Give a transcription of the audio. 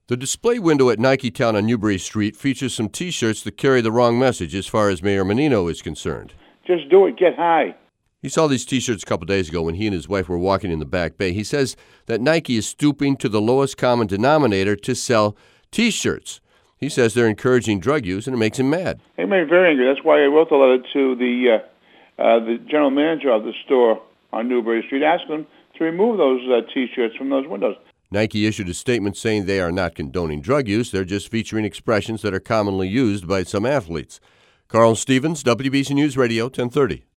The display window at Nike Town on Newbury Street features some T-shirts that carry the wrong message as far as Mayor Menino is concerned. Just do it. Get high. He saw these T-shirts a couple days ago when he and his wife were walking in the Back Bay. He says that Nike is stooping to the lowest common denominator to sell T-shirts. He says they're encouraging drug use, and it makes him mad. It made me very angry. That's why I wrote the letter to the general manager of the store on Newbury Street, asking him to remove those T-shirts from those windows. Nike issued a statement saying they are not condoning drug use. They're just featuring expressions that are commonly used by some athletes. Carl Stevens, WBC News Radio, 1030.